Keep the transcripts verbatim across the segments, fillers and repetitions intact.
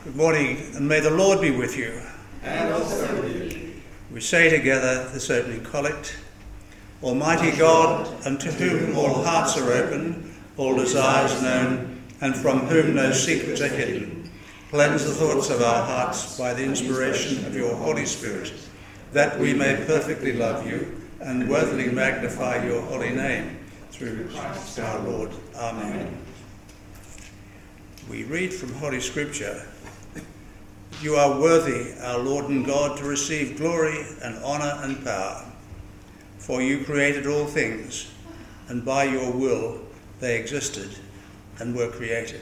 Good morning, and may the Lord be with you. And also with you. We say together this opening collect. Almighty God, unto whom all hearts are open, all desires known, and from whom no secrets are hidden, cleanse the thoughts of our hearts by the inspiration of your Holy Spirit, that we may perfectly love you and worthily magnify your holy name, through Christ our Lord. Amen. We read from Holy Scripture, "You are worthy, our Lord and God, to receive glory and honour and power. For you created all things, and by your will they existed and were created."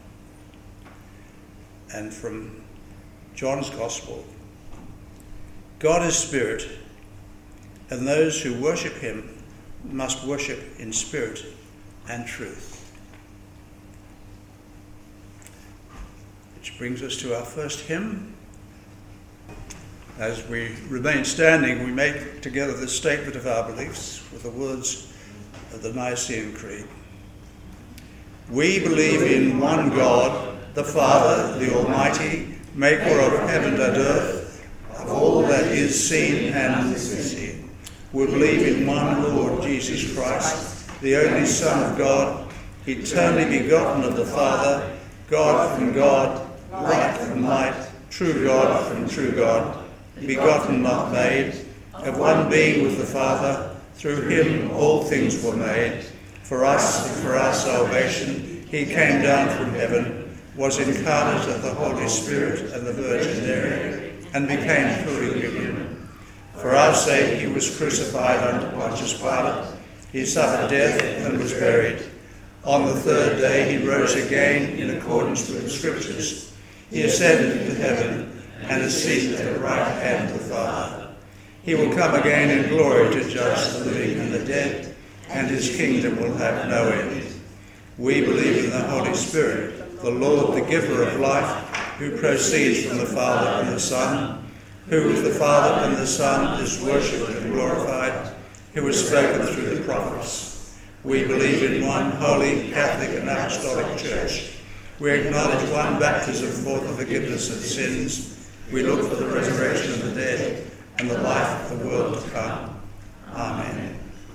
And from John's Gospel, "God is spirit, and those who worship him must worship in spirit and truth." Which brings us to our first hymn. As we remain standing, we make together this statement of our beliefs with the words of the Nicene Creed. "We believe in one God, the Father, the Almighty, maker of heaven and earth, of all that is seen and unseen. We believe in one Lord Jesus Christ, the only Son of God, eternally begotten of the Father, God from God, light from light, true God from true God, begotten, not made, of one being with the Father. Through him all things were made. For us, and for our salvation, he came down from heaven, was incarnate of the Holy Spirit and the Virgin Mary, and became fully human. For our sake he was crucified under Pontius Pilate. He suffered death and was buried. On the third day he rose again in accordance with the Scriptures. He ascended into heaven and is seated at the right hand of the Father. He will come again in glory to judge the living and the dead, and his kingdom will have no end. We believe in the Holy Spirit, the Lord, the giver of life, who proceeds from the Father and the Son, who with the Father and the Son is worshipped and glorified, who has spoken through the prophets. We believe in one holy, Catholic and Apostolic Church. We acknowledge one baptism for the forgiveness of sins. We look for the resurrection of the dead and the life of the world to come. Amen.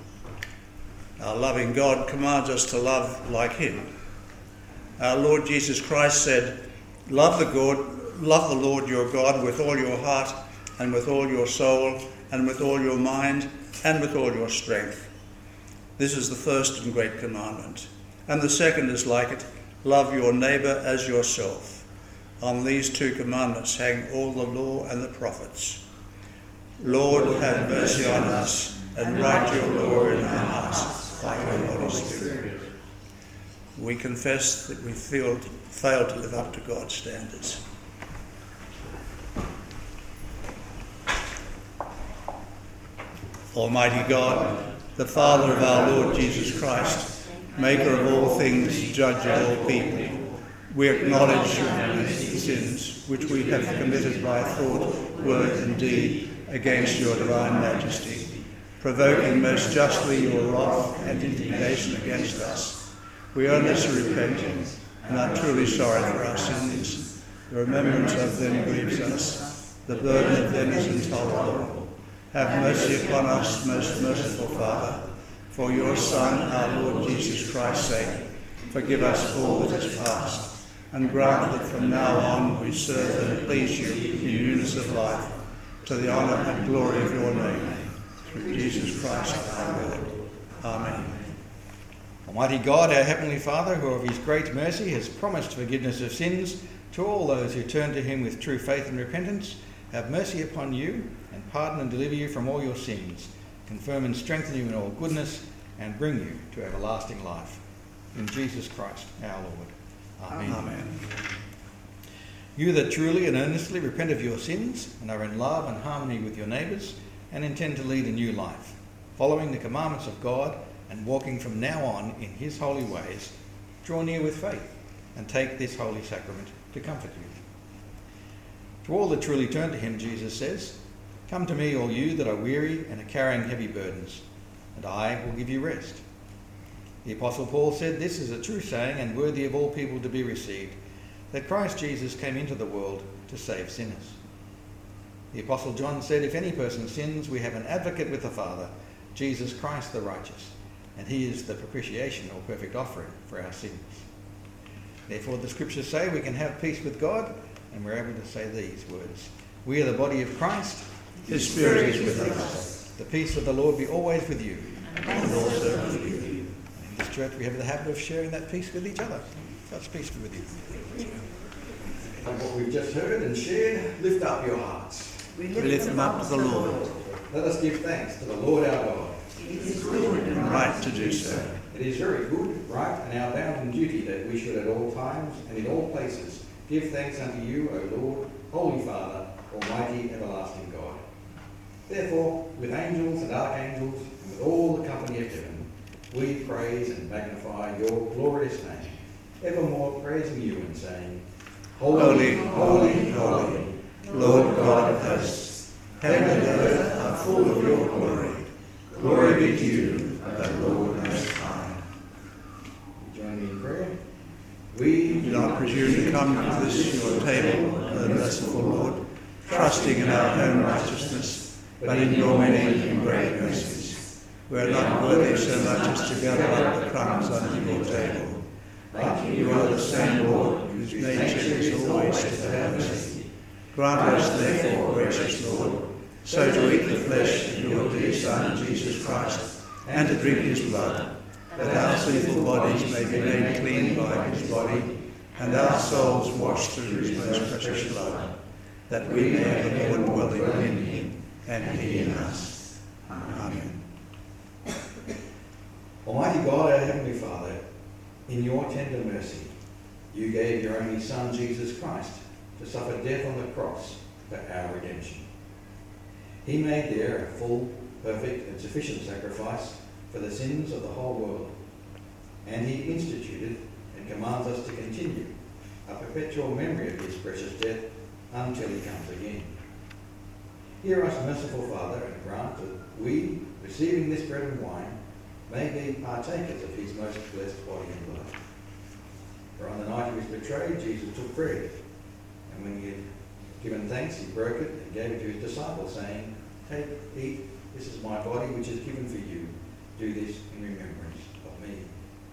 Our loving God commands us to love like him. Our Lord Jesus Christ said, Love the God, love the Lord your God with all your heart and with all your soul and with all your mind and with all your strength. This is the first and great commandment. And the second is like it, love your neighbour as yourself. On these two commandments hang all the law and the prophets. Lord, have mercy on us, and write your law in our hearts by your Holy Spirit. We confess that we failed, failed to live up to God's standards. Almighty God, the Father of our Lord Jesus Christ, maker of all things, judge of all people, we acknowledge your many sins which we have committed by thought, word and deed against your divine majesty, provoking most justly your wrath and indignation against us. We earnestly repent and are truly sorry for our sins. The remembrance of them grieves us. The burden of them is intolerable. Have mercy upon us, most merciful Father, for your Son, our Lord Jesus Christ's sake. Forgive us all that is past, and grant that from now on we serve and please you in newness of life, to the honour and glory of your name, through Jesus Christ our Lord. Amen. Almighty God, our Heavenly Father, who of his great mercy has promised forgiveness of sins to all those who turn to him with true faith and repentance, have mercy upon you and pardon and deliver you from all your sins, confirm and strengthen you in all goodness, and bring you to everlasting life. In Jesus Christ our Lord. Amen. Amen. You that truly and earnestly repent of your sins and are in love and harmony with your neighbours and intend to lead a new life, following the commandments of God and walking from now on in his holy ways, draw near with faith and take this holy sacrament to comfort you. To all that truly turn to him, Jesus says, Come to me, all you that are weary and are carrying heavy burdens, and I will give you rest. The Apostle Paul said this is a true saying and worthy of all people to be received, that Christ Jesus came into the world to save sinners. The Apostle John said, if any person sins, we have an advocate with the Father, Jesus Christ the righteous, and he is the propitiation or perfect offering for our sins. Therefore the scriptures say we can have peace with God, and we're able to say these words. We are the body of Christ. His Spirit is with us. The peace of the Lord be always with you. And also with you. In this church we have the habit of sharing that peace with each other. God's peace be with you. And what we've just heard and shared, lift up your hearts. We lift them up to the Lord. Let us give thanks to the Lord our God. It is good and right to do so. It is very good, right, and our bounden duty that we should at all times and in all places give thanks unto you, O Lord, Holy Father, Almighty, everlasting God. Therefore, with angels and archangels, and with all the company of heaven, we praise and magnify your glorious name, evermore praising you and saying, Holy, holy, holy, Lord God of hosts, heaven and earth are full of your glory. Glory be to you, O Lord Most High. Join me in prayer. We do not presume to come to this your table, O merciful Lord, trusting in our own righteousness, but in your many and great mercies. We are not worthy so much as to gather up the crumbs under your table. But you are the same Lord, whose nature is always to have mercy. Grant us, therefore, gracious Lord, so to eat the flesh of your dear Son, Jesus Christ, and to drink his blood, that our sinful bodies may be made clean by his body, and our souls washed through his most precious blood, that we may have the Lord dwelling in him, and he in us. Amen. Almighty God, our Heavenly Father, in your tender mercy, you gave your only Son, Jesus Christ, to suffer death on the cross for our redemption. He made there a full, perfect and sufficient sacrifice for the sins of the whole world, and he instituted and commands us to continue a perpetual memory of his precious death until he comes again. Hear us, merciful Father, and grant that we, receiving this bread and wine, may be partakers of his most blessed body and blood. For on the night he was betrayed, Jesus took bread, and when he had given thanks, he broke it and gave it to his disciples, saying, Take, eat, this is my body which is given for you. Do this in remembrance of me.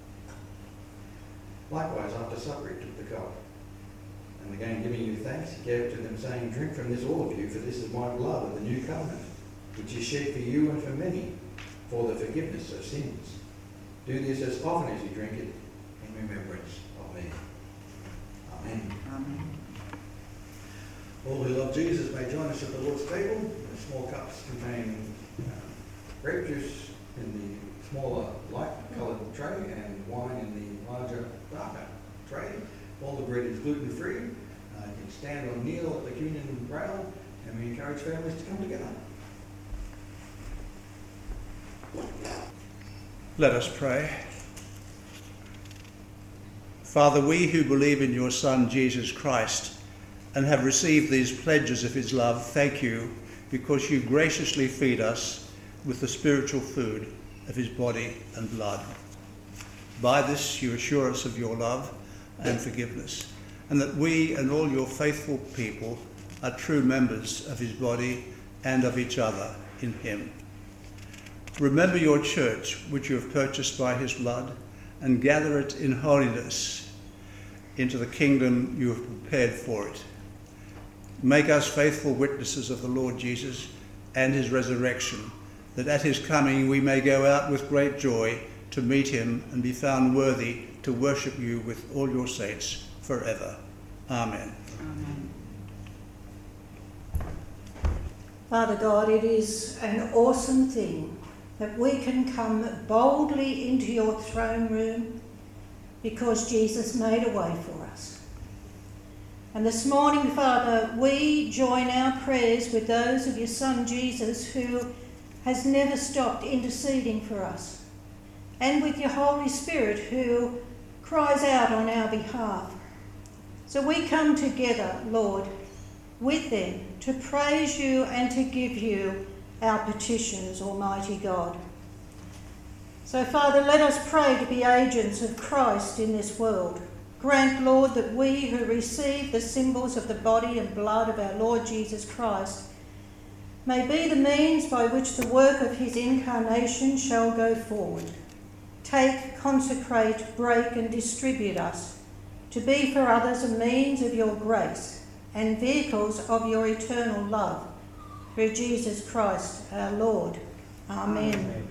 Likewise, after supper, he took the cup, and again giving you thanks, he gave it to them, saying, Drink from this, all of you, for this is my blood of the new covenant, which is shed for you and for many, for the forgiveness of sins. Do this as often as you drink it in remembrance of me. Amen. Amen. All who love Jesus may join us at the Lord's table. The small cups contain uh, grape juice in the smaller light-coloured tray and wine in the larger, darker tray. All the bread is gluten-free. Uh, you can stand or kneel at the communion rail, and we encourage families to come together. Let us pray. Father, we who believe in your Son, Jesus Christ, and have received these pledges of his love, thank you because you graciously feed us with the spiritual food of his body and blood. By this you assure us of your love and forgiveness, and that we and all your faithful people are true members of his body and of each other in him. Remember your church, which you have purchased by his blood, and gather it in holiness into the kingdom you have prepared for it. Make us faithful witnesses of the Lord Jesus and his resurrection, that at his coming we may go out with great joy to meet him and be found worthy to worship you with all your saints forever. Amen. Amen. Father God, it is an awesome thing that we can come boldly into your throne room because Jesus made a way for us. And this morning, Father, we join our prayers with those of your Son Jesus, who has never stopped interceding for us, and with your Holy Spirit, who cries out on our behalf. So we come together, Lord, with them to praise you and to give you our petitions, Almighty God. So, Father, let us pray to be agents of Christ in this world, Grant, Lord, that we who receive the symbols of the body and blood of our Lord Jesus Christ may be the means by which the work of his incarnation shall go forward. Take, consecrate, break and distribute us, to be for others a means of your grace and vehicles of your eternal love. Through Jesus Christ our Lord. Amen. Amen.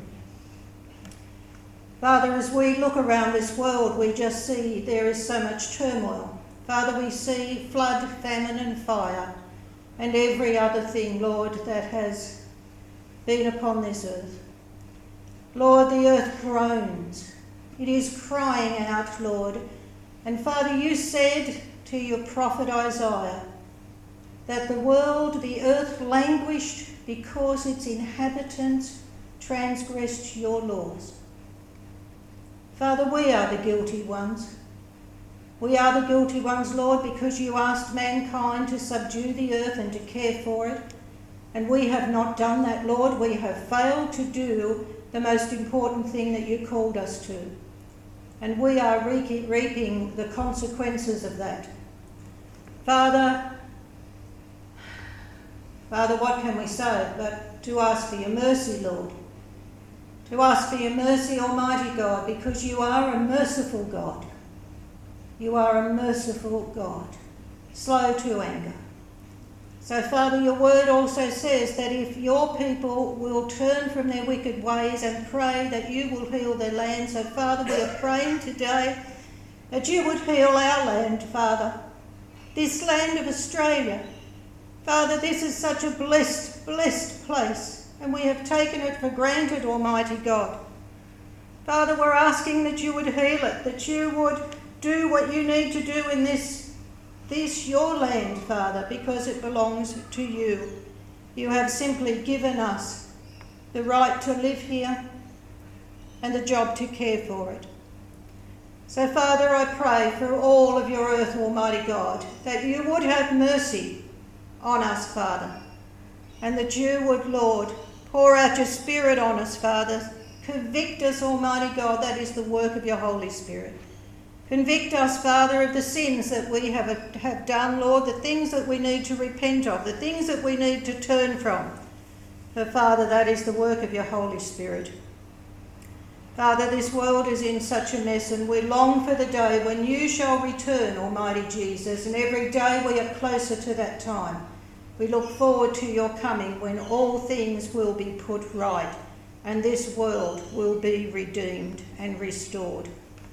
Father, as we look around this world, we just see there is so much turmoil. Father, we see flood, famine and fire and every other thing, Lord, that has been upon this earth. Lord, the earth groans. It is crying out, Lord. And Father, you said to your prophet Isaiah that the world, the earth languished because its inhabitants transgressed your laws. Father, we are the guilty ones. We are the guilty ones, Lord, because you asked mankind to subdue the earth and to care for it. And we have not done that, Lord. We have failed to do the most important thing that you called us to. And we are re- reaping the consequences of that. Father, Father, what can we say but to ask for your mercy, Lord? To ask for your mercy, Almighty God, because you are a merciful God. You are a merciful God, slow to anger. So, Father, your word also says that if your people will turn from their wicked ways and pray, that you will heal their land. So, Father, we are praying today that you would heal our land, Father, this land of Australia. Father, this is such a blessed, blessed place. And we have taken it for granted, Almighty God. Father, we're asking that you would heal it, that you would do what you need to do in this, this your land, Father, because it belongs to you. You have simply given us the right to live here and the job to care for it. So, Father, I pray for all of your earth, Almighty God, that you would have mercy on us, Father, and that you would, Lord, pour out your Spirit on us, Father. Convict us, Almighty God. That is the work of your Holy Spirit. Convict us, Father, of the sins that we have, have done, Lord, the things that we need to repent of, the things that we need to turn from. For, Father, that is the work of your Holy Spirit. Father, this world is in such a mess, and we long for the day when you shall return, Almighty Jesus, and every day we are closer to that time. We look forward to your coming when all things will be put right and this world will be redeemed and restored.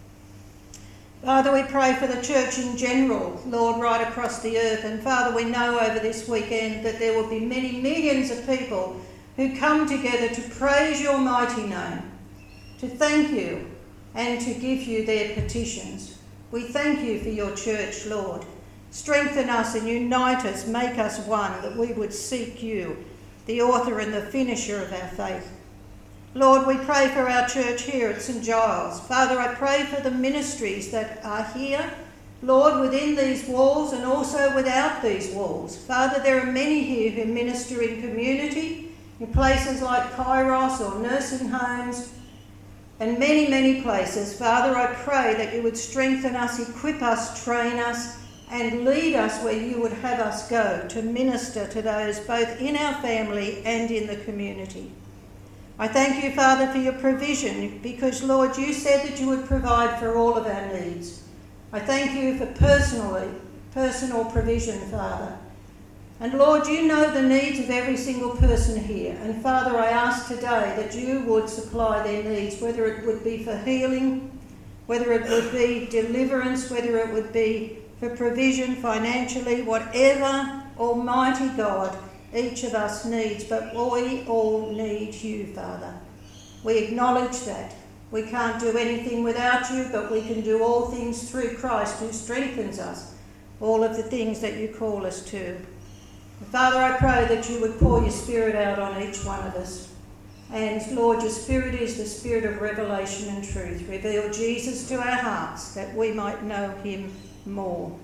Father, we pray for the church in general, Lord, right across the earth. And Father, we know over this weekend that there will be many millions of people who come together to praise your mighty name, to thank you and to give you their petitions. We thank you for your church, Lord. Strengthen us and unite us, make us one, that we would seek you, the author and the finisher of our faith. Lord, we pray for our church here at St Giles. Father, I pray for the ministries that are here, Lord, within these walls and also without these walls. Father, there are many here who minister in community, in places like Kairos or nursing homes, and many, many places. Father, I pray that you would strengthen us, equip us, train us, and lead us where you would have us go to minister to those both in our family and in the community. I thank you, Father, for your provision, because, Lord, you said that you would provide for all of our needs. I thank you for personally, personal provision, Father. And, Lord, you know the needs of every single person here. And, Father, I ask today that you would supply their needs, whether it would be for healing, whether it would be deliverance, whether it would be for provision financially, whatever, Almighty God, each of us needs, but we all need you, Father. We acknowledge that. We can't do anything without you, but we can do all things through Christ who strengthens us, all of the things that you call us to. Father, I pray that you would pour your Spirit out on each one of us. And Lord, your Spirit is the Spirit of revelation and truth. Reveal Jesus to our hearts that we might know him more.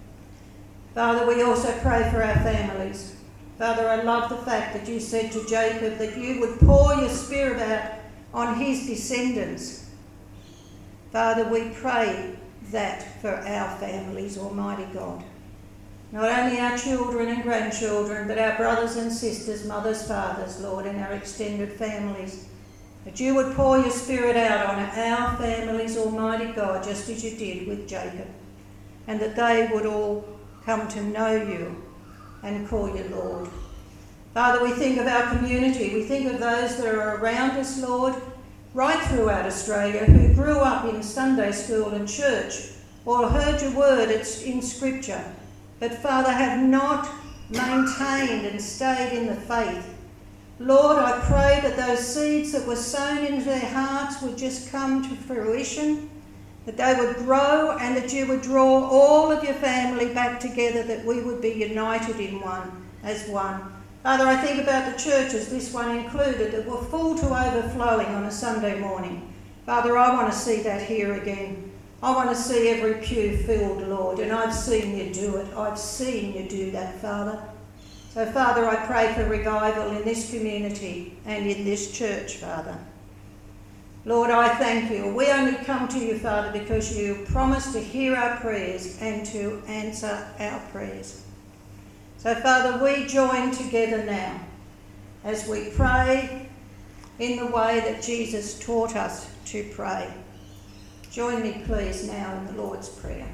Father, we also pray for our families. Father, I love the fact that you said to Jacob that you would pour your Spirit out on his descendants. Father, we pray that for our families, Almighty God. Not only our children and grandchildren, but our brothers and sisters, mothers, fathers, Lord, and our extended families. That you would pour your Spirit out on our families, Almighty God, just as you did with Jacob. And that they would all come to know you and call you Lord. Father, we think of our community. We think of those that are around us, Lord, right throughout Australia, who grew up in Sunday school and church, or heard your word in Scripture, but, Father, have not maintained and stayed in the faith. Lord, I pray that those seeds that were sown into their hearts would just come to fruition, that they would grow, and that you would draw all of your family back together, that we would be united in one, as one. Father, I think about the churches, this one included, that were full to overflowing on a Sunday morning. Father, I want to see that here again. I want to see every pew filled, Lord, and I've seen you do it. I've seen you do that, Father. So, Father, I pray for revival in this community and in this church, Father. Lord, I thank you. We only come to you, Father, because you promised to hear our prayers and to answer our prayers. So, Father, we join together now as we pray in the way that Jesus taught us to pray. Join me, please, now in the Lord's Prayer.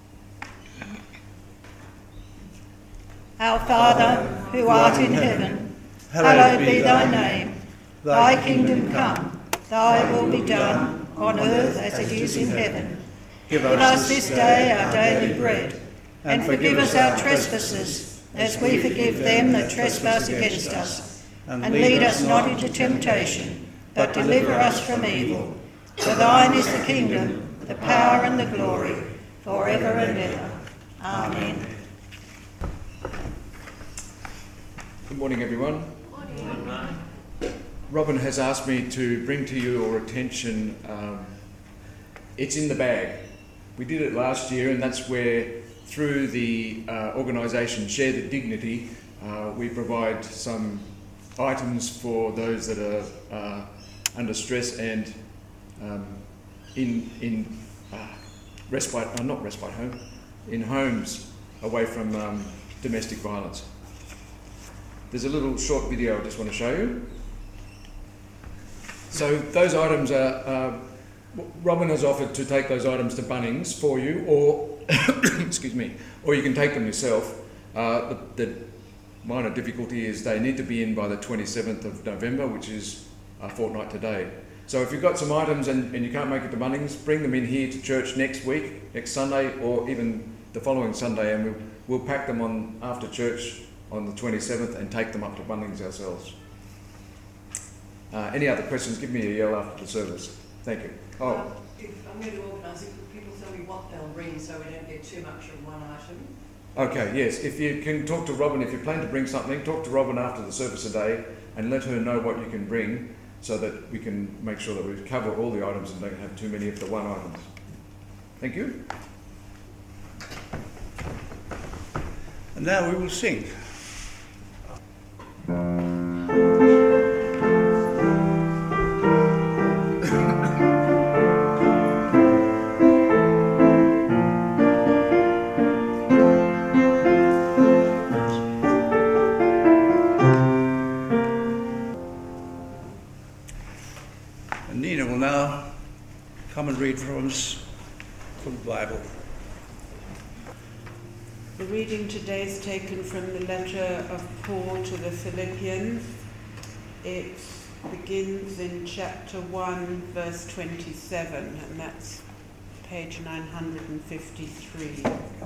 Our Father, who art in heaven, hallowed be thy name. Thy kingdom come, thy will be done, on earth as it is in heaven. Give us this day our daily bread, and forgive us our trespasses, as we forgive them that trespass against us. And lead us not into temptation, but deliver us from evil. For thine is the kingdom, the power and the glory, forever and ever. Amen. Good morning, everyone. Good morning. Robin has asked me to bring to your attention, um, it's in the bag. We did it last year, and that's where, through the uh, organisation Share the Dignity, uh, we provide some items for those that are uh, under stress and um, in in uh, respite, uh, not respite home, in homes away from um, domestic violence. There's a little short video I just want to show you. So those items are, uh, Robin has offered to take those items to Bunnings for you, or excuse me, or you can take them yourself. Uh, the, the minor difficulty is they need to be in by the twenty-seventh of November, which is a fortnight today. So if you've got some items and, and you can't make it to Bunnings, bring them in here to church next week, next Sunday, or even the following Sunday, and we'll, we'll pack them on after church on the twenty-seventh and take them up to Bunnings ourselves. Uh, any other questions, give me a yell after the service. Thank you. Oh. Um, if I'm going to organise it, could people tell me what they'll bring so we don't get too much of one item? Okay, yes. If you can talk to Robin, if you plan to bring something, talk to Robin after the service today and let her know what you can bring so that we can make sure that we cover all the items and don't have too many of the one items. Thank you. And now we will sing. Nina will now come and read from us from the Bible. The reading today is taken from the letter of Paul to the Philippians. It begins in chapter one, verse twenty-seven, and that's page nine hundred fifty-three.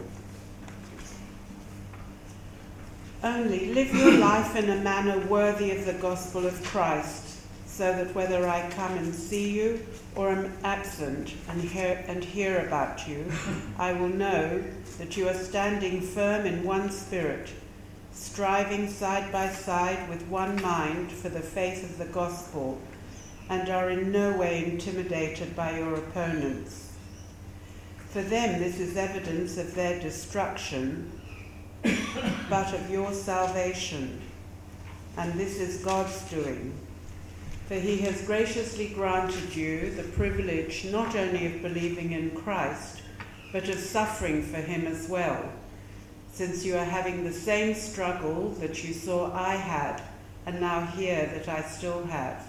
Only live your life in a manner worthy of the gospel of Christ, so that whether I come and see you or am absent and hear, and hear about you, I will know that you are standing firm in one spirit, striving side by side with one mind for the faith of the gospel, and are in no way intimidated by your opponents. For them this is evidence of their destruction, but of your salvation, and this is God's doing. For he has graciously granted you the privilege not only of believing in Christ, but of suffering for him as well, since you are having the same struggle that you saw I had, and now hear that I still have.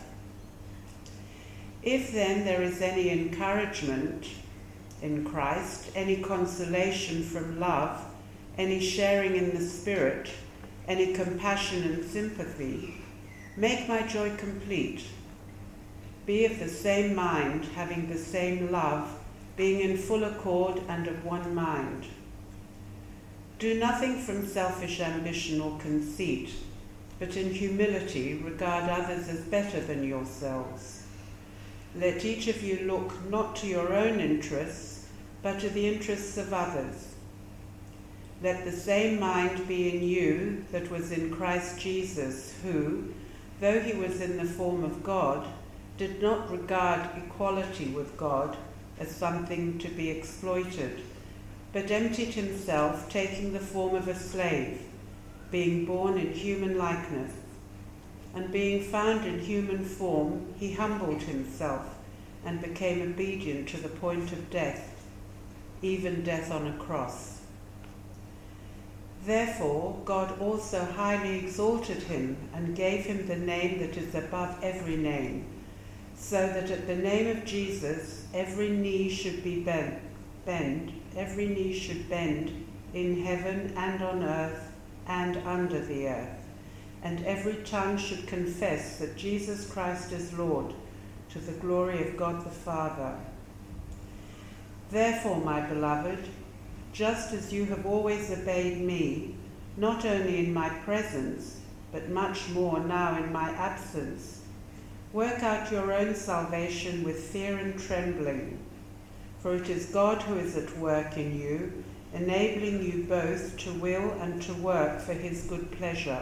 If then there is any encouragement in Christ, any consolation from love, any sharing in the Spirit, any compassion and sympathy, make my joy complete. Be of the same mind, having the same love, being in full accord and of one mind. Do nothing from selfish ambition or conceit, but in humility regard others as better than yourselves. Let each of you look not to your own interests, but to the interests of others. Let the same mind be in you that was in Christ Jesus, who, though he was in the form of God, did not regard equality with God as something to be exploited, but emptied himself, taking the form of a slave, being born in human likeness. And being found in human form, he humbled himself and became obedient to the point of death, even death on a cross. Therefore, God also highly exalted him and gave him the name that is above every name, so that at the name of Jesus every knee should be bent, bend, every knee should bend in heaven and on earth and under the earth, and every tongue should confess that Jesus Christ is Lord, to the glory of God the Father. Therefore, my beloved, just as you have always obeyed me, not only in my presence, but much more now in my absence, work out your own salvation with fear and trembling, for it is God who is at work in you, enabling you both to will and to work for his good pleasure.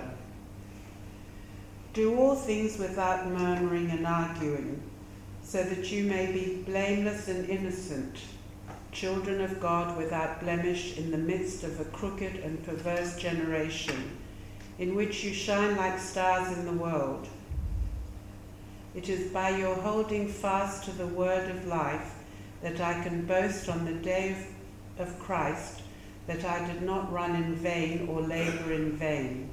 Do all things without murmuring and arguing, so that you may be blameless and innocent, children of God without blemish in the midst of a crooked and perverse generation, in which you shine like stars in the world. It is by your holding fast to the word of life that I can boast on the day of, of Christ that I did not run in vain or labor in vain.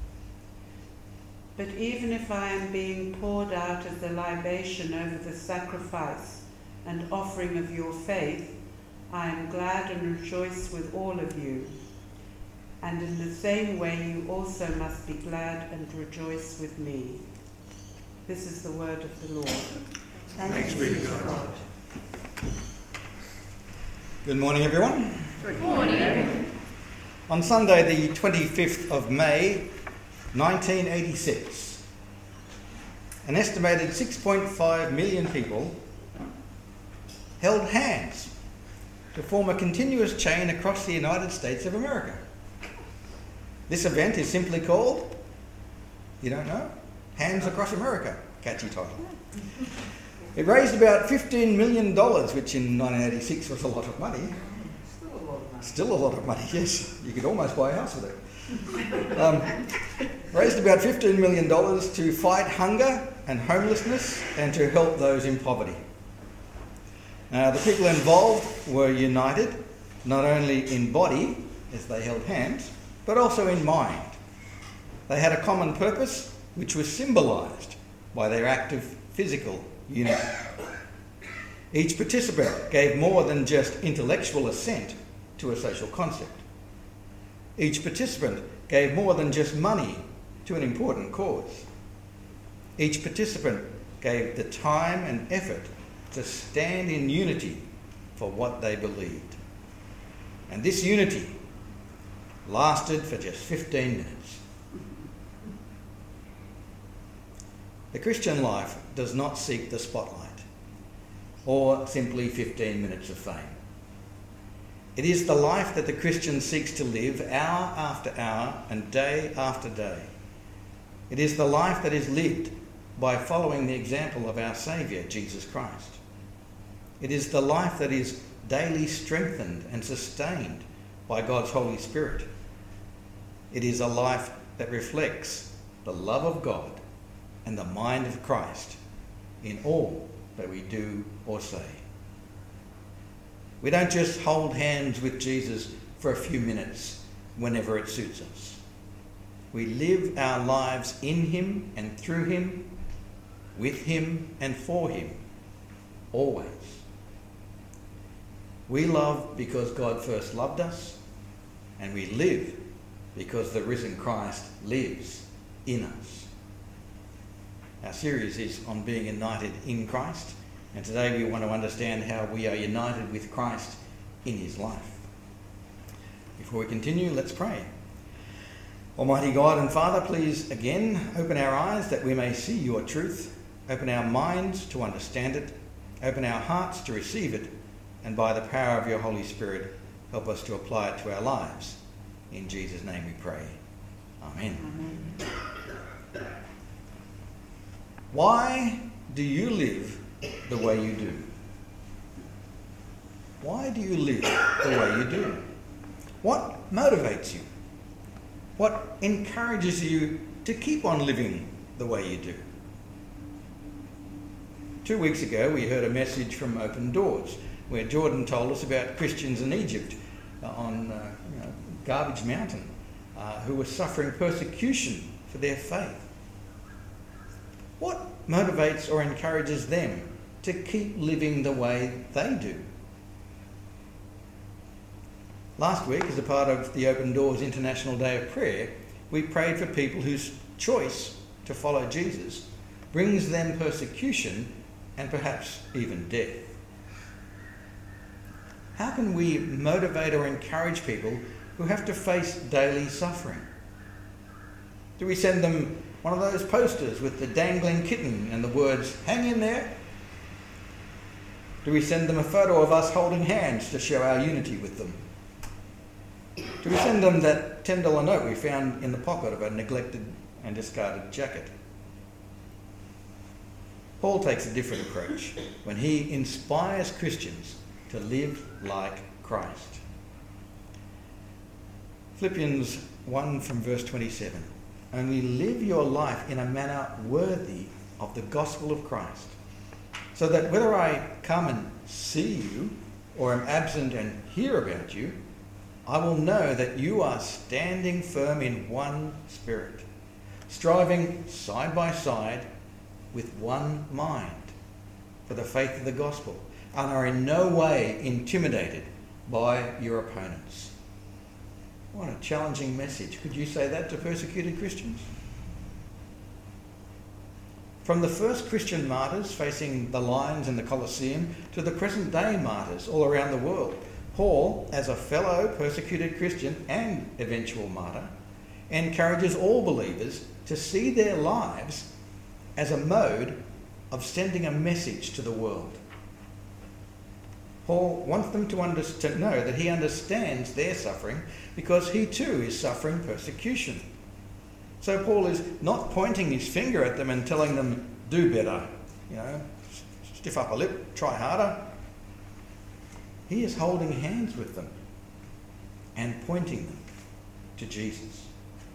But even if I am being poured out as a libation over the sacrifice and offering of your faith, I am glad and rejoice with all of you. And in the same way you also must be glad and rejoice with me. This is the word of the Lord. Thanks be to God. Good morning, everyone. Good morning. On Sunday, the twenty-fifth of May, nineteen eighty-six, an estimated six point five million people held hands to form a continuous chain across the United States of America. This event is simply called, you don't know, Hands Across America. Catchy title. It raised about fifteen million dollars, which in nineteen eighty-six was a lot of money. Still a lot of money. Still a lot of money, yes. You could almost buy a house with it. Um, raised about fifteen million dollars to fight hunger and homelessness and to help those in poverty. Now, the people involved were united, not only in body, as they held hands, but also in mind. They had a common purpose, which was symbolised by their active physical unity. Each participant gave more than just intellectual assent to a social concept. Each participant gave more than just money to an important cause. Each participant gave the time and effort to stand in unity for what they believed. And this unity lasted for just fifteen minutes. The Christian life does not seek the spotlight or simply fifteen minutes of fame. It is the life that the Christian seeks to live hour after hour and day after day. It is the life that is lived by following the example of our Saviour, Jesus Christ. It is the life that is daily strengthened and sustained by God's Holy Spirit. It is a life that reflects the love of God and the mind of Christ in all that we do or say. We don't just hold hands with Jesus for a few minutes whenever it suits us. We live our lives in him and through him, with him and for him, always. We love because God first loved us, and we live because the risen Christ lives in us. Our series is on being united in Christ, and today we want to understand how we are united with Christ in his life. Before we continue, let's pray. Almighty God and Father, please again open our eyes that we may see your truth, open our minds to understand it, open our hearts to receive it, and by the power of your Holy Spirit, help us to apply it to our lives. In Jesus' name we pray. Amen. Amen. Why do you live the way you do? Why do you live the way you do? What motivates you? What encourages you to keep on living the way you do? Two weeks ago, we heard a message from Open Doors, where Jordan told us about Christians in Egypt uh, on uh, you know, Garbage Mountain uh, who were suffering persecution for their faith. What motivates or encourages them to keep living the way they do? Last week, as a part of the Open Doors International Day of Prayer, we prayed for people whose choice to follow Jesus brings them persecution and perhaps even death. How can we motivate or encourage people who have to face daily suffering? Do we send them one of those posters with the dangling kitten and the words, "Hang in there"? Do we send them a photo of us holding hands to show our unity with them? Do we send them that ten dollar note we found in the pocket of a neglected and discarded jacket? Paul takes a different approach when he inspires Christians to live like Christ. Philippians one from verse twenty-seven. Only live your life in a manner worthy of the gospel of Christ, so that whether I come and see you or am absent and hear about you, I will know that you are standing firm in one spirit, striving side by side with one mind for the faith of the gospel, and are in no way intimidated by your opponents. What a challenging message. Could you say that to persecuted Christians? From the first Christian martyrs facing the lions in the Colosseum to the present day martyrs all around the world, Paul, as a fellow persecuted Christian and eventual martyr, encourages all believers to see their lives as a mode of sending a message to the world. Paul wants them to, under- to know that he understands their suffering because he too is suffering persecution. So Paul is not pointing his finger at them and telling them, do better, you know, stiff upper lip, try harder. He is holding hands with them and pointing them to Jesus.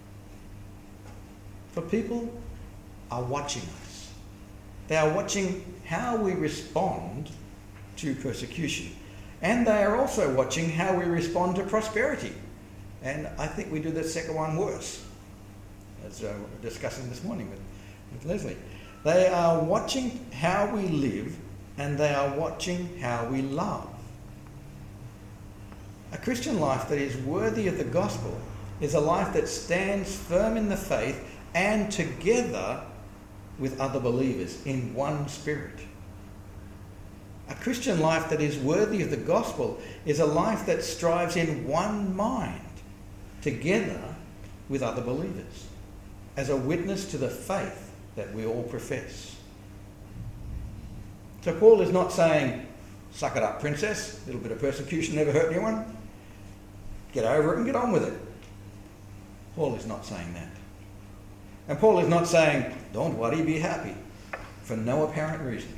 For people are watching us. They are watching how we respond to persecution. And they are also watching how we respond to prosperity. And I think we do the second one worse, as uh, we were discussing this morning with, with Leslie. They are watching how we live, and they are watching how we love. A Christian life that is worthy of the gospel is a life that stands firm in the faith and together with other believers in one spirit. A Christian life that is worthy of the gospel is a life that strives in one mind, together with other believers, as a witness to the faith that we all profess. So Paul is not saying, suck it up, princess, a little bit of persecution never hurt anyone, get over it and get on with it. Paul is not saying that. And Paul is not saying, don't worry, be happy, for no apparent reason.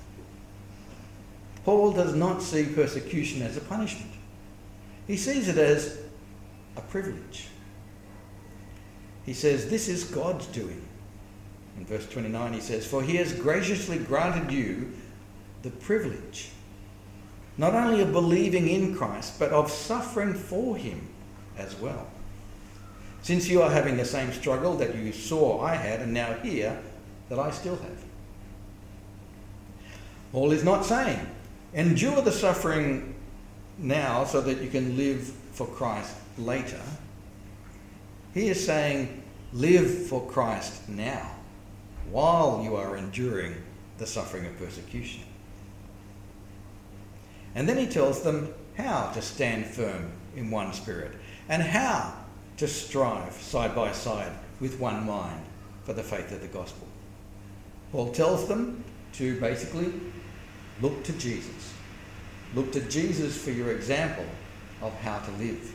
Paul does not see persecution as a punishment. He sees it as a privilege. He says, this is God's doing. In verse twenty-nine he says, for he has graciously granted you the privilege not only of believing in Christ, but of suffering for him as well. Since you are having the same struggle that you saw I had and now hear that I still have. Paul is not saying, endure the suffering now so that you can live for Christ later. He is saying, live for Christ now, while you are enduring the suffering of persecution. And then he tells them how to stand firm in one spirit and how to strive side by side with one mind for the faith of the gospel. Paul tells them to basically look to Jesus. Look to Jesus for your example of how to live.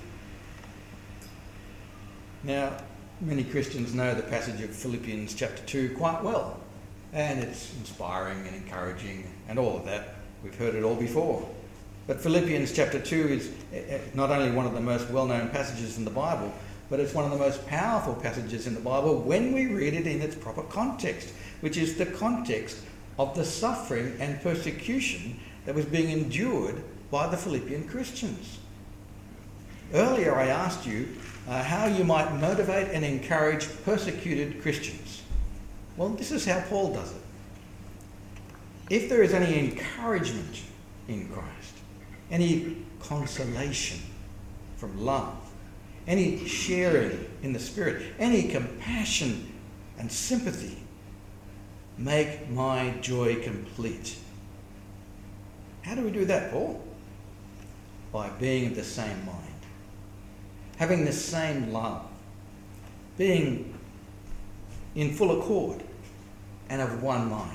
Now, many Christians know the passage of Philippians chapter two quite well, and it's inspiring and encouraging and all of that. We've heard it all before. But Philippians chapter two is not only one of the most well-known passages in the Bible, but it's one of the most powerful passages in the Bible when we read it in its proper context, which is the context of the suffering and persecution that was being endured by the Philippian Christians. Earlier I asked you uh, how you might motivate and encourage persecuted Christians. Well, this is how Paul does it. If there is any encouragement in Christ, any consolation from love, any sharing in the Spirit, any compassion and sympathy, make my joy complete. How do we do that, Paul? By being of the same mind, having the same love, being in full accord and of one mind.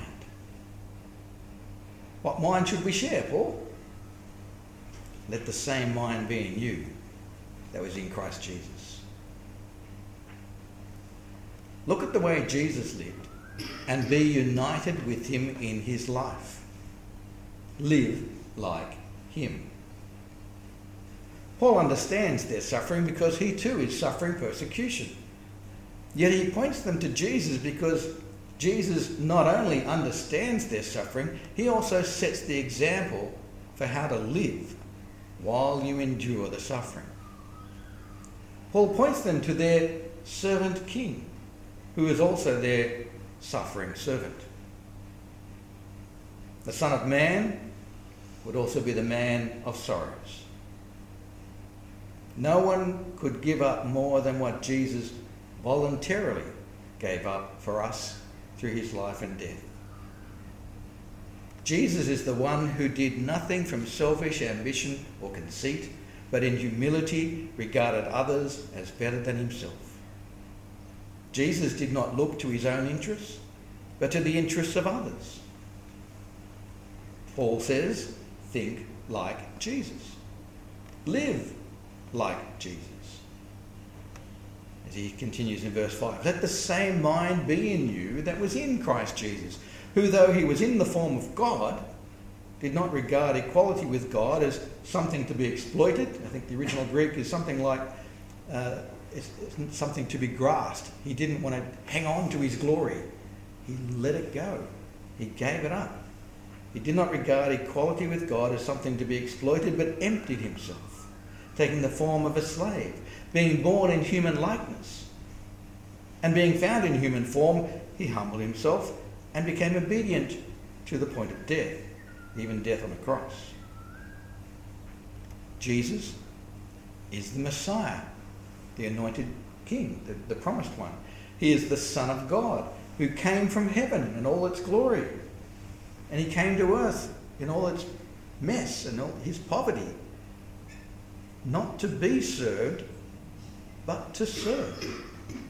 What mind should we share, Paul? Let the same mind be in you that was in Christ Jesus. Look at the way Jesus lived and be united with him in his life. Live like him. Paul understands their suffering because he too is suffering persecution. Yet he points them to Jesus because Jesus not only understands their suffering, he also sets the example for how to live while you endure the suffering. Paul points them to their servant king, who is also their suffering servant. The Son of Man would also be the man of sorrows. No one could give up more than what Jesus voluntarily gave up for us through his life and death. Jesus is the one who did nothing from selfish ambition or conceit, but in humility regarded others as better than himself. Jesus did not look to his own interests, but to the interests of others. Paul says, think like Jesus. Live like Jesus. As he continues in verse five, let the same mind be in you that was in Christ Jesus, who though he was in the form of God, did not regard equality with God as something to be exploited. I think the original Greek is something like uh, it's, it's something to be grasped. He didn't want to hang on to his glory. He let it go. He gave it up. He did not regard equality with God as something to be exploited, but emptied himself, taking the form of a slave, being born in human likeness. And being found in human form, he humbled himself and became obedient to the point of death, even death on a cross. Jesus is the Messiah, the anointed King, the, the promised one. He is the Son of God, who came from heaven in all its glory. And he came to earth in all its mess and all his poverty, not to be served, but to serve.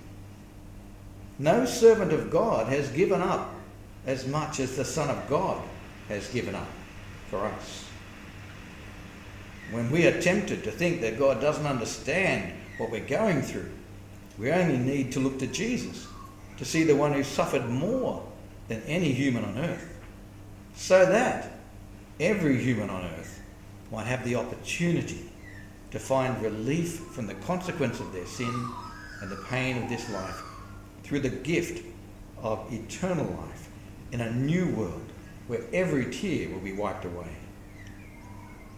No servant of God has given up as much as the Son of God has given up for us. When we are tempted to think that God doesn't understand what we're going through, we only need to look to Jesus to see the one who suffered more than any human on earth, so that every human on earth might have the opportunity to find relief from the consequence of their sin and the pain of this life through the gift of eternal life in a new world where every tear will be wiped away.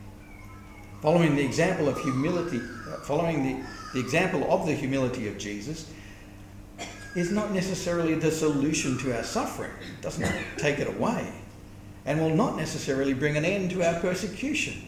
Following the example of humility, following the, the example of the humility of Jesus is not necessarily the solution to our suffering. It doesn't take it away, and will not necessarily bring an end to our persecution.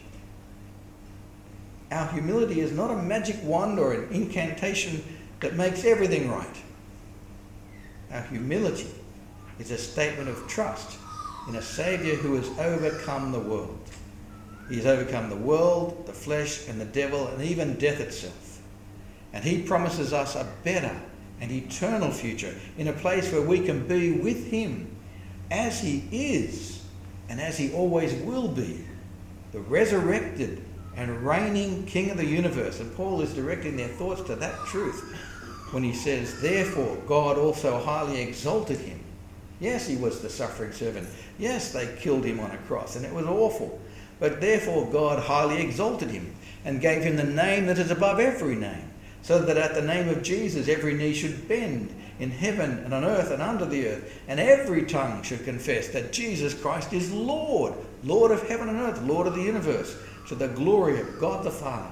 Our humility is not a magic wand or an incantation that makes everything right. Our humility is a statement of trust in a Saviour who has overcome the world. He has overcome the world, the flesh, and the devil, and even death itself. And he promises us a better and eternal future in a place where we can be with him as he is and as he always will be, the resurrected and reigning King of the universe. And Paul is directing their thoughts to that truth when he says, therefore God also highly exalted him. Yes, he was the suffering servant. Yes, they killed him on a cross and it was awful. But therefore God highly exalted him and gave him the name that is above every name, so that at the name of Jesus every knee should bend in heaven and on earth and under the earth, and every tongue should confess that Jesus Christ is Lord, Lord of heaven and earth, Lord of the universe, to the glory of God the Father.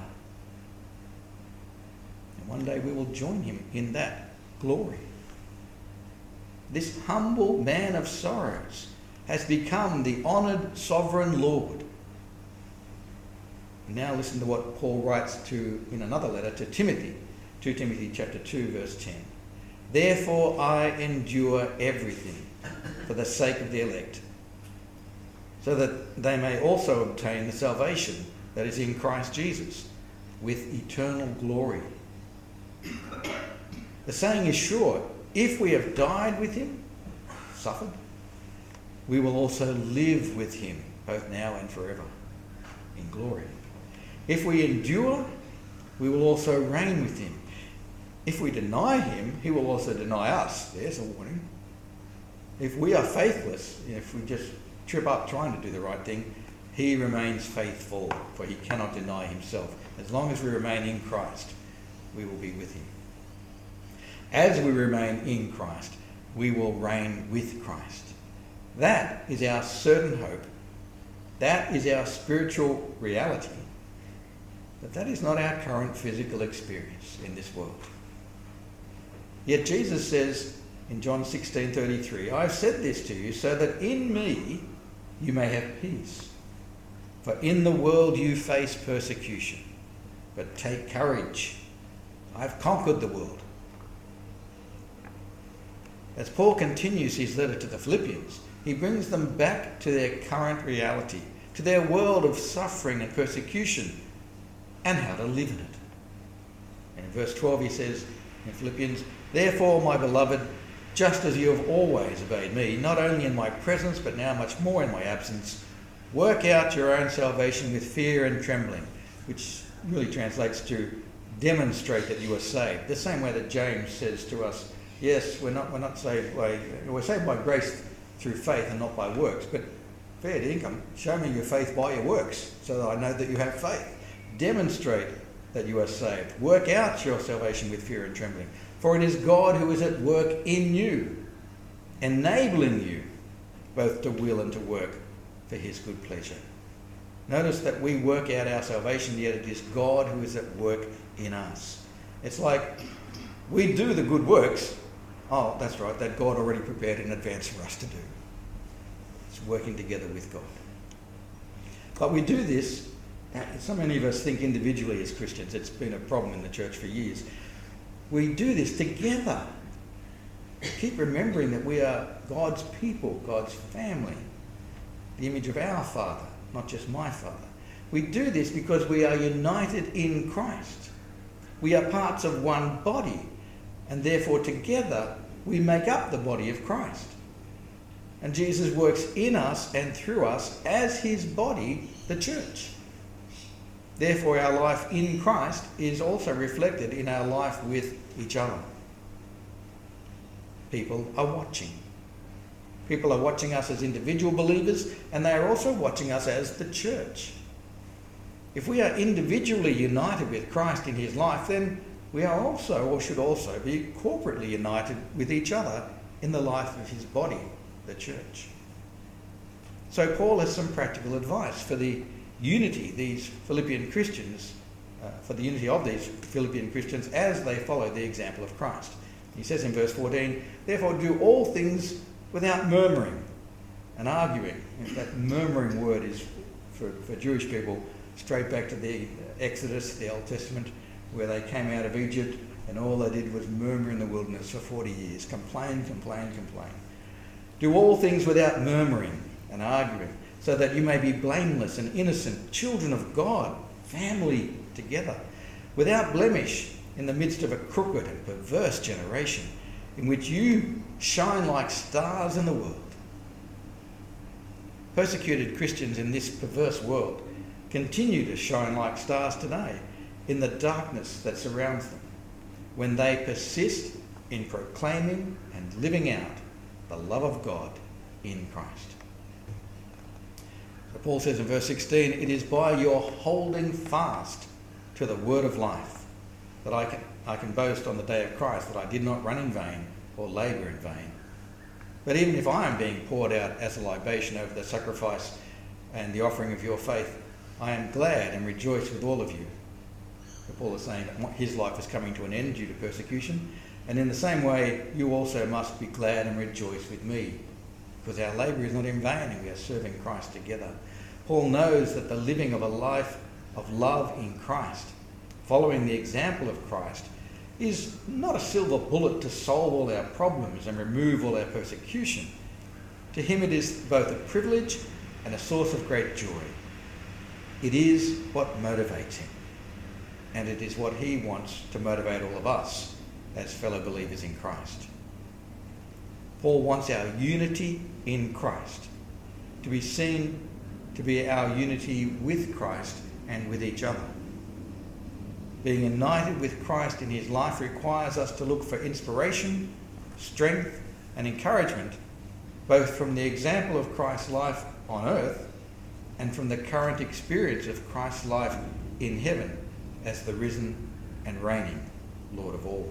And one day we will join him in that glory. This humble man of sorrows has become the honoured sovereign Lord. Now listen to what Paul writes to in another letter to Timothy, Second Timothy chapter two, verse ten. Therefore I endure everything for the sake of the elect, so that they may also obtain the salvation that is in Christ Jesus with eternal glory. The saying is sure, if we have died with him, suffered, we will also live with him, both now and forever, in glory. If we endure, we will also reign with him. If we deny him, he will also deny us. There's a warning. If we are faithless, if we just trip up trying to do the right thing, he remains faithful, for he cannot deny himself. As long as we remain in Christ, we will be with him. As we remain in Christ, we will reign with Christ. That is our certain hope. That is our spiritual reality. But that is not our current physical experience in this world. Yet Jesus says in John sixteen thirty-three, I have said this to you so that in me you may have peace. For in the world you face persecution, but take courage. I have conquered the world. As Paul continues his letter to the Philippians, he brings them back to their current reality, to their world of suffering and persecution, and how to live in it. And in verse twelve he says in Philippians, therefore, my beloved, just as you have always obeyed me, not only in my presence, but now much more in my absence, work out your own salvation with fear and trembling, which really translates to demonstrate that you are saved. The same way that James says to us, yes, we're not, we're not saved by, we're saved by grace through faith and not by works, but fair dinkum, show me your faith by your works, so that I know that you have faith. Demonstrate that you are saved. Work out your salvation with fear and trembling. For it is God who is at work in you, enabling you both to will and to work for his good pleasure. Notice that we work out our salvation, yet it is God who is at work in us. It's like we do the good works. Oh, that's right, that God already prepared in advance for us to do. It's working together with God. But we do this. So many of us think individually as Christians. It's been a problem in the church for years. We do this together. Keep remembering that we are God's people, God's family, the image of our Father, not just my Father. We do this because we are united in Christ. We are parts of one body, and therefore together we make up the body of Christ. And Jesus works in us and through us as his body, the church. Therefore, our life in Christ is also reflected in our life with each other. People are watching. People are watching us as individual believers, and they are also watching us as the church. If we are individually united with Christ in his life, then we are also, or should also, be corporately united with each other in the life of his body, the church. So Paul has some practical advice for the unity these Philippian Christians, uh, for the unity of these Philippian Christians as they follow the example of Christ. He says in verse fourteen, therefore do all things without murmuring and arguing. That murmuring word is, for, for Jewish people, straight back to the Exodus, the Old Testament, where they came out of Egypt and all they did was murmur in the wilderness for forty years. Complain, complain, complain. Do all things without murmuring and arguing, so that you may be blameless and innocent, children of God, family together, without blemish in the midst of a crooked and perverse generation, in which you shine like stars in the world. Persecuted Christians in this perverse world continue to shine like stars today in the darkness that surrounds them, when they persist in proclaiming and living out the love of God in Christ. So Paul says in verse sixteen, it is by your holding fast to the word of life that I can, I can boast on the day of Christ that I did not run in vain or labour in vain. But even if I am being poured out as a libation over the sacrifice and the offering of your faith, I am glad and rejoice with all of you. So Paul is saying that his life is coming to an end due to persecution, and in the same way you also must be glad and rejoice with me, because our labour is not in vain and we are serving Christ together. Paul knows that the living of a life of love in Christ, following the example of Christ, is not a silver bullet to solve all our problems and remove all our persecution. To him it is both a privilege and a source of great joy. It is what motivates him, and it is what he wants to motivate all of us as fellow believers in Christ. Paul wants our unity in Christ to be seen to be our unity with Christ and with each other. Being united with Christ in his life requires us to look for inspiration, strength, and encouragement, both from the example of Christ's life on earth and from the current experience of Christ's life in heaven as the risen and reigning Lord of all.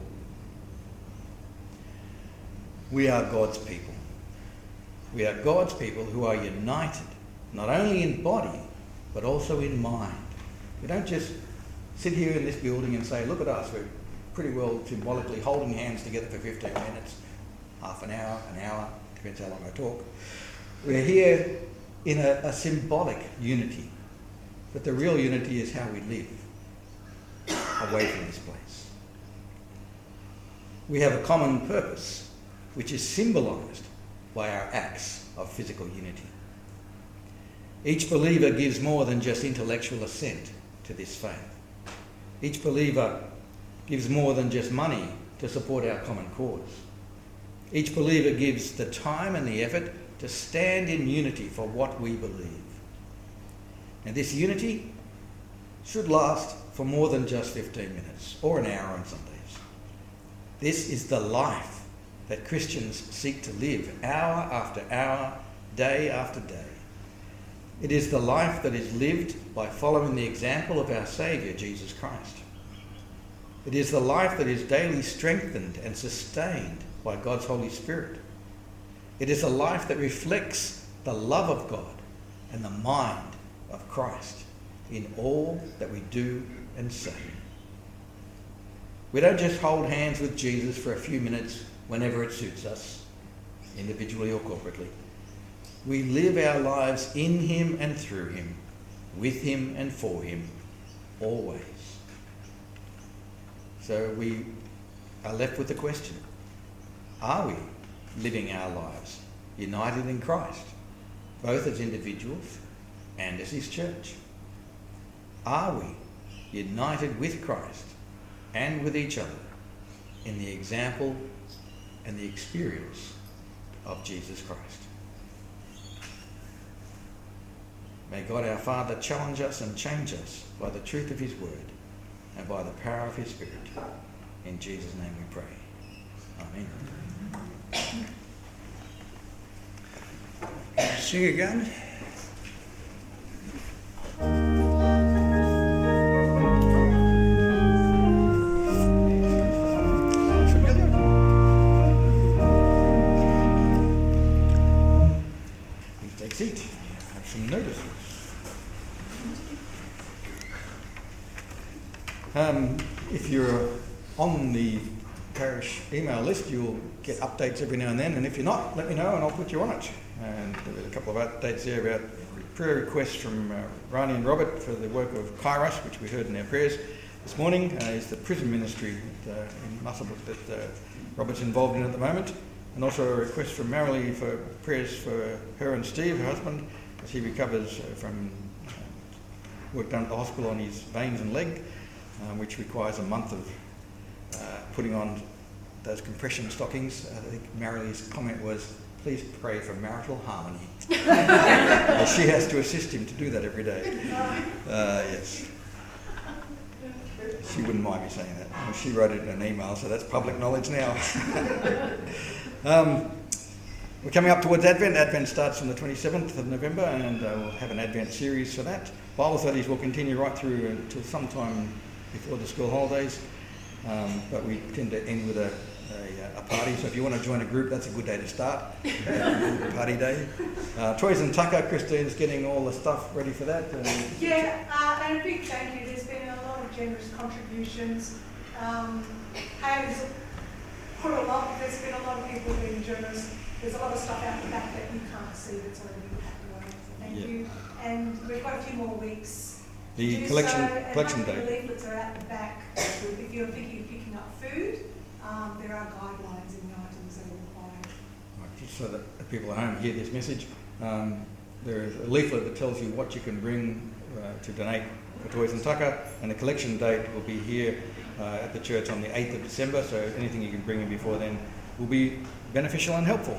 We are God's people. We are God's people who are united, not only in body, but also in mind. We don't just sit here in this building and say, look at us, we're pretty well symbolically holding hands together for fifteen minutes, half an hour, an hour, depends how long I talk. We're here in a, a symbolic unity, but the real unity is how we live away from this place. We have a common purpose, which is symbolised by our acts of physical unity. Each believer gives more than just intellectual assent to this faith. Each believer gives more than just money to support our common cause. Each believer gives the time and the effort to stand in unity for what we believe. And this unity should last for more than just fifteen minutes or an hour on Sundays. This is the life that Christians seek to live hour after hour, day after day. It is the life that is lived by following the example of our Saviour, Jesus Christ. It is the life that is daily strengthened and sustained by God's Holy Spirit. It is a life that reflects the love of God and the mind of Christ in all that we do and say. We don't just hold hands with Jesus for a few minutes whenever it suits us, individually or corporately. We live our lives in him and through him, with him and for him, always. So we are left with the question, are we living our lives united in Christ, both as individuals and as his church? Are we united with Christ and with each other in the example and the experience of Jesus Christ? May God our Father challenge us and change us by the truth of his word and by the power of his Spirit. In Jesus' name we pray. Amen. Sing again. Familiar? Please take a seat. I have some notices. Um, if you're on the parish email list, you'll get updates every now and then, and if you're not, let me know and I'll put you on it. And there were a couple of updates there about prayer requests from uh, Rani and Robert for the work of Kairos, which we heard in our prayers this morning. Uh, is the prison ministry that, uh, in Muswellbrook that uh, Robert's involved in at the moment. And also a request from Marilee for prayers for her and Steve, her husband, as he recovers uh, from uh, work done at the hospital on his veins and leg, um, which requires a month of uh, putting on those compression stockings. I think Marilee's comment was, please pray for marital harmony. Well, she has to assist him to do that every day. Uh, yes. She wouldn't mind me saying that. Well, she wrote it in an email, so that's public knowledge now. um, we're coming up towards Advent. Advent starts on the twenty-seventh of November, and uh, we'll have an Advent series for that. Bible studies will continue right through until sometime before the school holidays, um, but we tend to end with a A, a party, so if you want to join a group, that's a good day to start. uh, party day. Uh, Toys and Tucker, Christine's getting all the stuff ready for that. And yeah, uh, and a big thank you. There's been a lot of generous contributions. Um, Hayes put a lot, there's been a lot of people being generous. There's a lot of stuff out the back that you can't see that's already been packed away. So thank yeah. you. And we've got a few more weeks. The to collection, so, collection and day. The leaflets are out the back. If you're thinking of picking up food, Um, there are guidelines in the items that are required. Right, just so that the people at home hear this message, um, there is a leaflet that tells you what you can bring uh, to donate for Toys and Tucker, and the collection date will be here uh, at the church on the eighth of December, so anything you can bring in before then will be beneficial and helpful.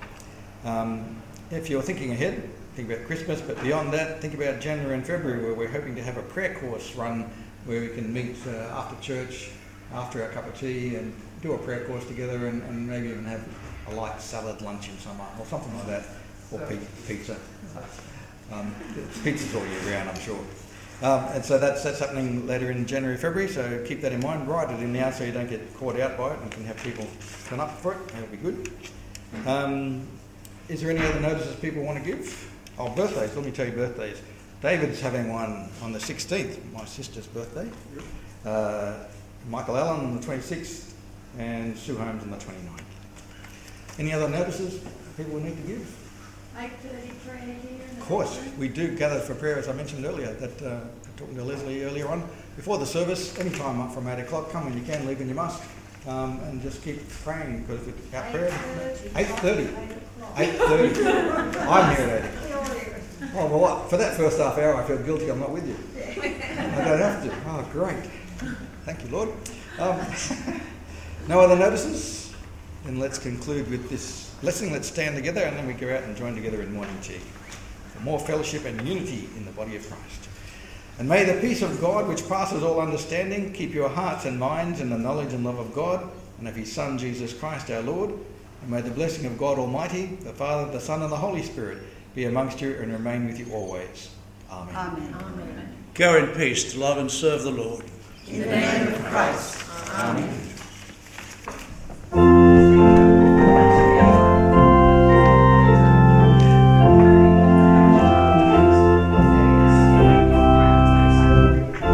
Um, if you're thinking ahead, think about Christmas, but beyond that, think about January and February, where we're hoping to have a prayer course run where we can meet uh, after church, after our cup of tea, and do a prayer course together, and, and maybe even have a light salad lunch in summer or something like that, or pizza. Um, pizza's all year round, I'm sure. Um, and so that's that's happening later in January, February. So keep that in mind. Write it in now so you don't get caught out by it, and can have people turn up for it. That'll be good. Um, is there any other notices people want to give? Oh, birthdays. Let me tell you birthdays. David's having one on the sixteenth, my sister's birthday. Uh, Michael Allen on the twenty-sixth. And Sue Holmes on the twenty-ninth. Any other notices people need to give? eight thirty prayer here. Of course, we do gather for prayer, as I mentioned earlier, that uh, talking to Leslie earlier on. Before the service, any time up from eight o'clock, come when you can, leave when you must, um, and just keep praying, because without prayer, eight thirty. eight thirty. I'm here at eight o'clock. Oh, well, what? For that first half hour, I feel guilty I'm not with you. I don't have to. Oh, great. Thank you, Lord. Um, No other notices? Then let's conclude with this blessing. Let's stand together, and then we go out and join together in morning tea for more fellowship and unity in the body of Christ. And may the peace of God, which passes all understanding, keep your hearts and minds in the knowledge and love of God and of his Son, Jesus Christ our Lord. And may the blessing of God Almighty, the Father, the Son and the Holy Spirit be amongst you and remain with you always. Amen. Amen. Amen. Go in peace to love and serve the Lord. In the name of Christ. Amen.